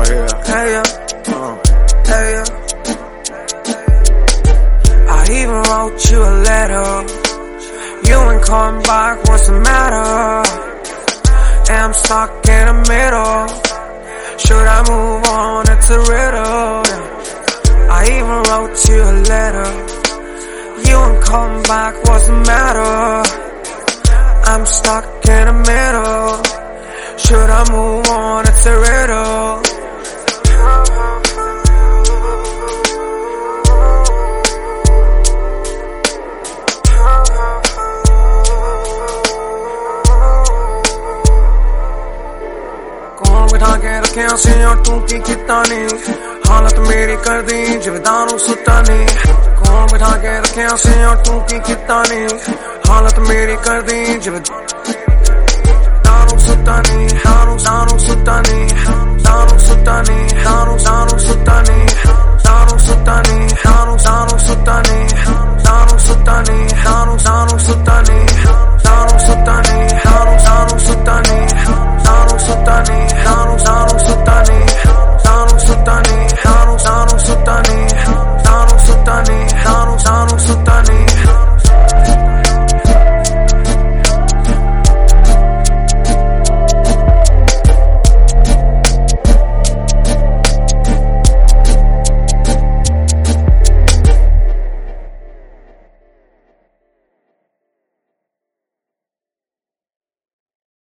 right here. Hey, hey, I even wrote you a letter. You ain't calling back, what's the matter? And I'm stuck in the middle. Should I move on? It's a riddle. I even wrote you a letter. You ain't calling back, what's the matter? I'm stuck in the middle. Should I move on? It's a riddle. कौन बिठा के रखे हंसी और तू की कितानी हालत मेरी कर दी जिवेदारू सुतानी कौन बिठा के रखे हंसी और तू की कितानी हालत मेरी कर दी जिवेदारू सुतानी दारू दारू सुतानी दारू सुतानी दारू दारू सुतानी दारू सुतानी दारू दारू सुतानी दारू सुतानी दारू दारू सुतानी